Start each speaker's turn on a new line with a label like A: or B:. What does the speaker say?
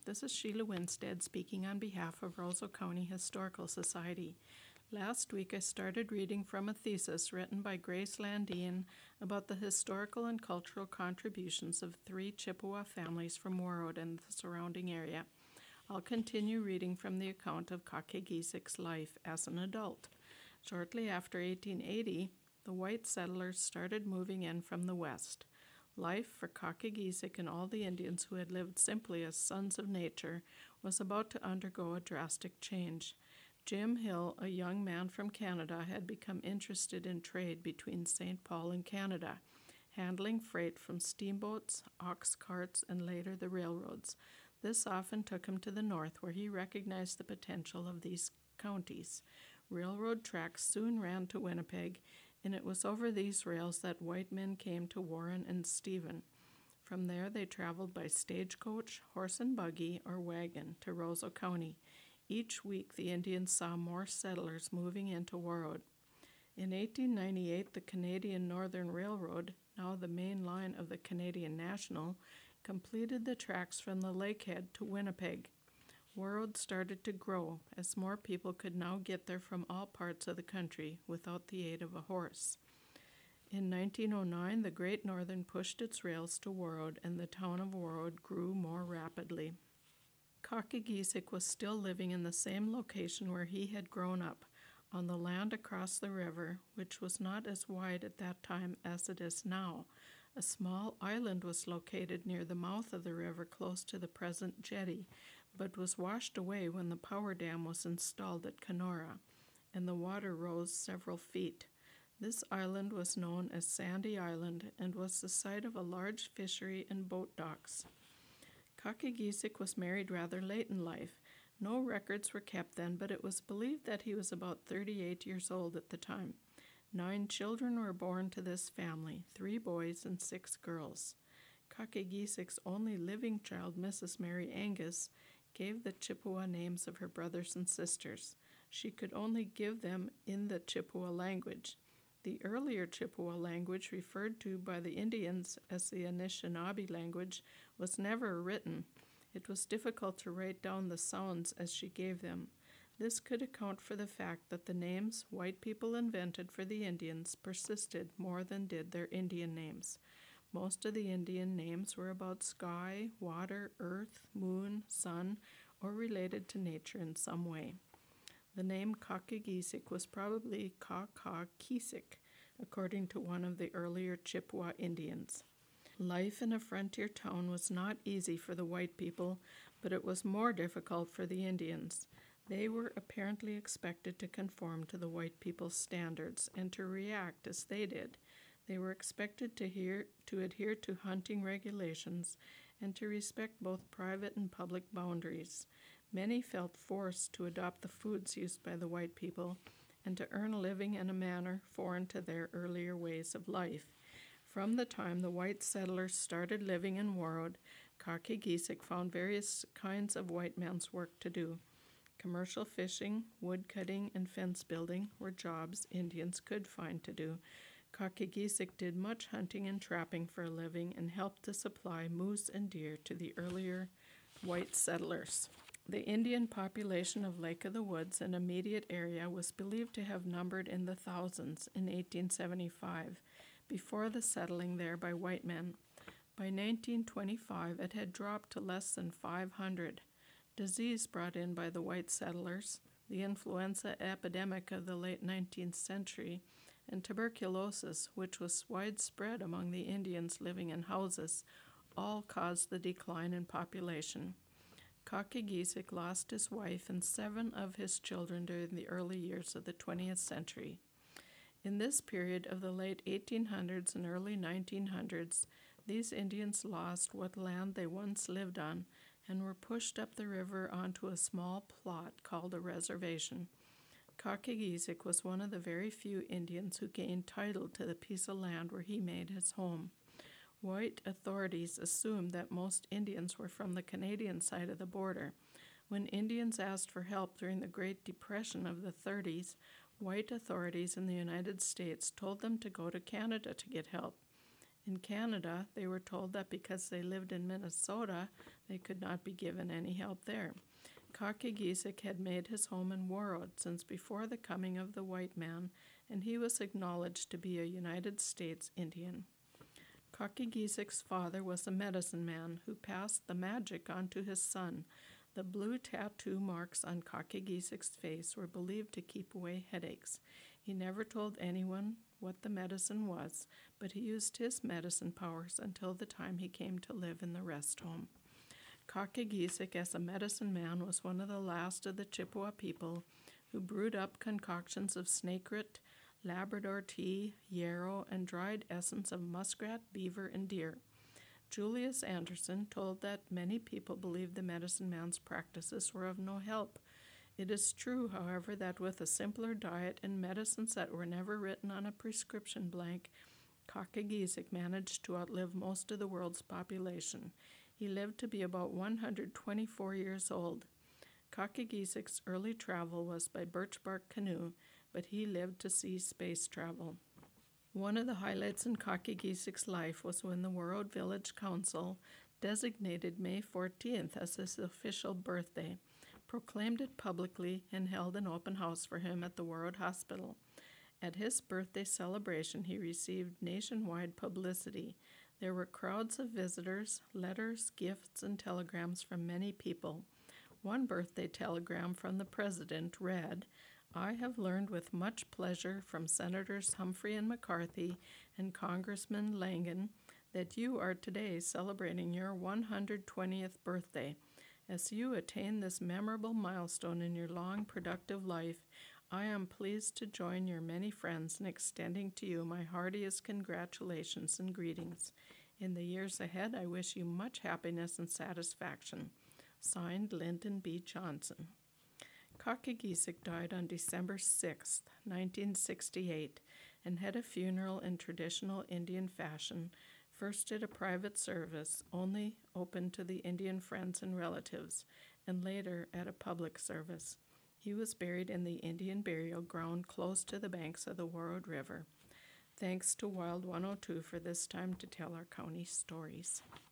A: This is Sheila Winstead speaking on behalf of Roseau County Historical Society. Last week I started reading from a thesis written by Grace Landine about the historical and cultural contributions of 3 Chippewa families from Warroad and the surrounding area. I'll continue reading from the account of Kakegiesik's life as an adult. Shortly after 1880, the white settlers started moving in from the west. Life for Kakegiesik and all the Indians who had lived simply as sons of nature was about to undergo a drastic change. Jim Hill, a young man from Canada, had become interested in trade between St. Paul and Canada, handling freight from steamboats, ox carts, and later the railroads. This often took him to the north, where he recognized the potential of these counties. Railroad tracks soon ran to Winnipeg, and it was over these rails that white men came to Warren and Stephen. From there they traveled by stagecoach, horse and buggy, or wagon to Roseau County. Each week the Indians saw more settlers moving into Warroad. In 1898, the Canadian Northern Railroad, now the main line of the Canadian National, completed the tracks from the Lakehead to Winnipeg. Warroad started to grow, as more people could now get there from all parts of the country without the aid of a horse. In 1909, the Great Northern pushed its rails to Warroad, and the town of Warroad grew more rapidly. Kakegiesik was still living in the same location where he had grown up, on the land across the river, which was not as wide at that time as it is now. A small island was located near the mouth of the river close to the present jetty, but was washed away when the power dam was installed at Kenora, and the water rose several feet. This island was known as Sandy Island and was the site of a large fishery and boat docks. Kakegiesik was married rather late in life. No records were kept then, but it was believed that he was about 38 years old at the time. 9 children were born to this family, 3 boys and 6 girls. Kakegiesik's only living child, Mrs. Mary Angus, gave the Chippewa names of her brothers and sisters. She could only give them in the Chippewa language. The earlier Chippewa language, referred to by the Indians as the Anishinaabe language, was never written. It was difficult to write down the sounds as she gave them. This could account for the fact that the names white people invented for the Indians persisted more than did their Indian names. Most of the Indian names were about sky, water, earth, moon, sun, or related to nature in some way. The name Kakegiesik was probably Kakakisik, according to one of the earlier Chippewa Indians. Life in a frontier town was not easy for the white people, but it was more difficult for the Indians. They were apparently expected to conform to the white people's standards and to react as they did. They were expected to adhere to hunting regulations and to respect both private and public boundaries. Many felt forced to adopt the foods used by the white people and to earn a living in a manner foreign to their earlier ways of life. From the time the white settlers started living in Warroad, Kakegiesik found various kinds of white man's work to do. Commercial fishing, wood cutting, and fence building were jobs Indians could find to do. Kakegiesik did much hunting and trapping for a living and helped to supply moose and deer to the earlier white settlers. The Indian population of Lake of the Woods and immediate area was believed to have numbered in the thousands in 1875, before the settling there by white men. By 1925, it had dropped to less than 500. Disease brought in by the white settlers, the influenza epidemic of the late 19th century, and tuberculosis, which was widespread among the Indians living in houses, all caused the decline in population. Kakegiesik lost his wife and 7 of his children during the early years of the 20th century. In this period of the late 1800s and early 1900s, these Indians lost what land they once lived on and were pushed up the river onto a small plot called a reservation. Kakegiesik was one of the very few Indians who gained title to the piece of land where he made his home. White authorities assumed that most Indians were from the Canadian side of the border. When Indians asked for help during the Great Depression of the 30s, white authorities in the United States told them to go to Canada to get help. In Canada, they were told that because they lived in Minnesota, They could not be given any help there. Kakagesic had made his home in Warroad since before the coming of the white man, and he was acknowledged to be a United States Indian. Kakigesic's father was a medicine man who passed the magic on to his son. The blue tattoo marks on Kakigesic's face were believed to keep away headaches. He never told anyone what the medicine was, but he used his medicine powers until the time he came to live in the rest home. Kakagesic, as a medicine man, was one of the last of the Chippewa people who brewed up concoctions of snake root, Labrador tea, yarrow, and dried essence of muskrat, beaver, and deer. Julius Anderson told that many people believed the medicine man's practices were of no help. It is true, however, that with a simpler diet and medicines that were never written on a prescription blank, Kakagesic managed to outlive most of the world's population. He lived to be about 124 years old. Kakagesic's early travel was by birch bark canoe, but he lived to see space travel. One of the highlights in Kakagesic's life was when the Warroad Village Council designated May 14th as his official birthday, proclaimed it publicly, and held an open house for him at the Warroad Hospital. At his birthday celebration, he received nationwide publicity. There were crowds of visitors, letters, gifts, and telegrams from many people. One birthday telegram from the president read, "I have learned with much pleasure from Senators Humphrey and McCarthy and Congressman Langen that you are today celebrating your 120th birthday. As you attain this memorable milestone in your long, productive life, I am pleased to join your many friends in extending to you my heartiest congratulations and greetings. In the years ahead, I wish you much happiness and satisfaction." Signed, Lyndon B. Johnson. Kakagesic died on December 6, 1968, and had a funeral in traditional Indian fashion, first at a private service only open to the Indian friends and relatives, and later at a public service. He was buried in the Indian burial ground close to the banks of the Warroad River. Thanks to Wild 102 for this time to tell our county stories.